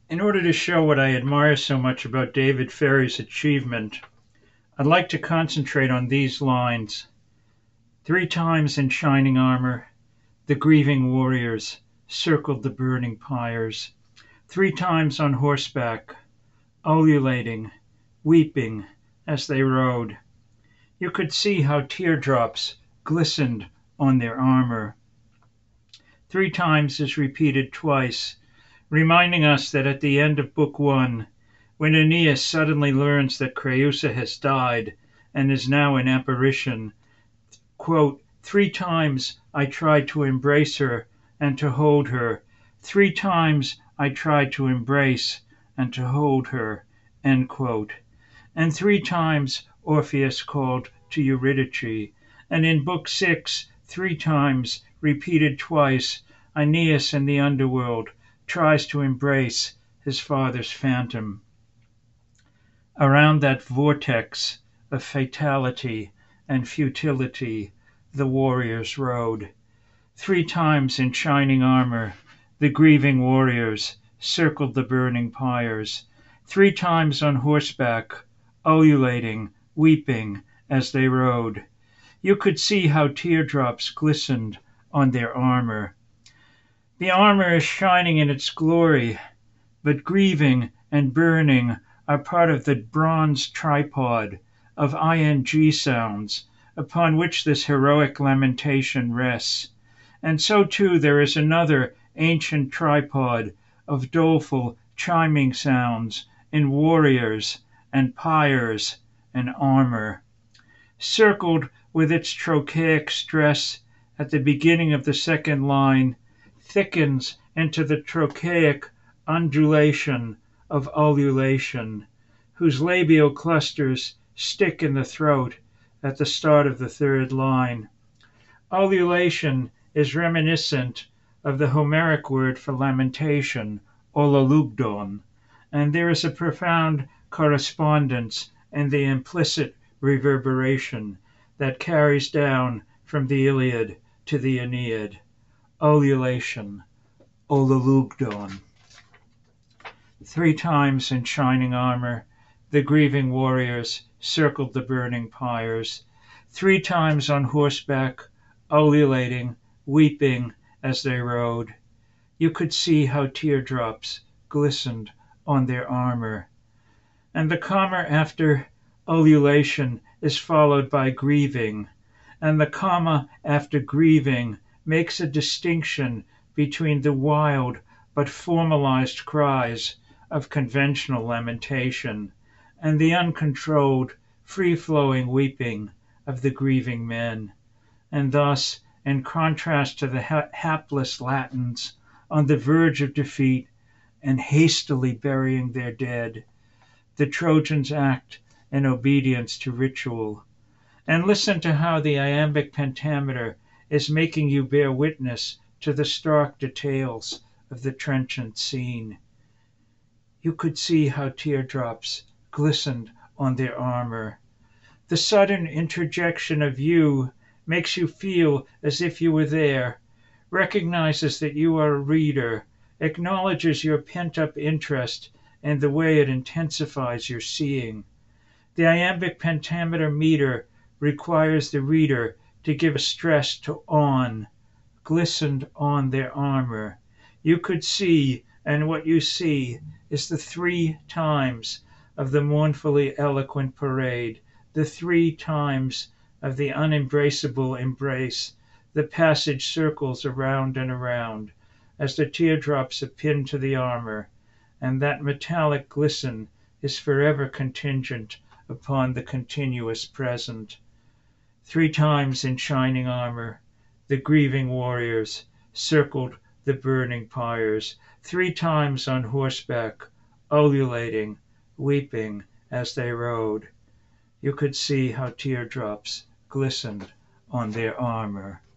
In order to show what I admire so much about David Ferry's achievement, I'd like to concentrate on these lines. 3 times in shining armor, the grieving warriors circled the burning pyres. 3 times on horseback, ululating, weeping as they rode. You could see how teardrops glistened on their armor. 3 times is repeated twice, reminding us that at the end of Book 1, when Aeneas suddenly learns that Creusa has died and is now an apparition, quote, 3 times I tried to embrace her and to hold her. 3 times I tried to embrace and to hold her, end quote. And 3 times Orpheus called to Eurydice. And in Book 6, 3 times, repeated twice, Aeneas in the underworld tries to embrace his father's phantom. Around that vortex of fatality and futility, the warriors rode. 3 times in shining armor, the grieving warriors circled the burning pyres. 3 times on horseback, ululating, weeping as they rode. You could see how teardrops glistened on their armor. The armor is shining in its glory, but grieving and burning are part of the bronze tripod of ing sounds upon which this heroic lamentation rests. And so too there is another ancient tripod of doleful chiming sounds in warriors and pyres and armor. Circled with its trochaic stress at the beginning of the second line, thickens into the trochaic undulation of ululation, whose labial clusters stick in the throat at the start of the third line. Ululation is reminiscent of the Homeric word for lamentation, ololugdon, and there is a profound correspondence in the implicit reverberation that carries down from the Iliad to the Aeneid. Ululation, ololugdon. 3 times in shining armor, the grieving warriors circled the burning pyres. 3 times on horseback, ululating, weeping as they rode. You could see how teardrops glistened on their armor. And the comma after ululation is followed by grieving, and the comma after grieving makes a distinction between the wild but formalized cries of conventional lamentation and the uncontrolled, free-flowing weeping of the grieving men. And thus, in contrast to the hapless Latins on the verge of defeat and hastily burying their dead, the Trojans act in obedience to ritual. And listen to how the iambic pentameter is making you bear witness to the stark details of the trenchant scene. You could see how teardrops glistened on their armor. The sudden interjection of you makes you feel as if you were there, recognizes that you are a reader, acknowledges your pent-up interest and the way it intensifies your seeing. The iambic pentameter meter requires the reader to give a stress to on, glistened on their armor. You could see, and what you see is the 3 times of the mournfully eloquent parade, the 3 times of the unembraceable embrace. The passage circles around and around as the teardrops are pinned to the armor, and that metallic glisten is forever contingent upon the continuous present. 3 times in shining armor, the grieving warriors circled the burning pyres. 3 times on horseback, ululating, weeping as they rode. You could see how teardrops glistened on their armor.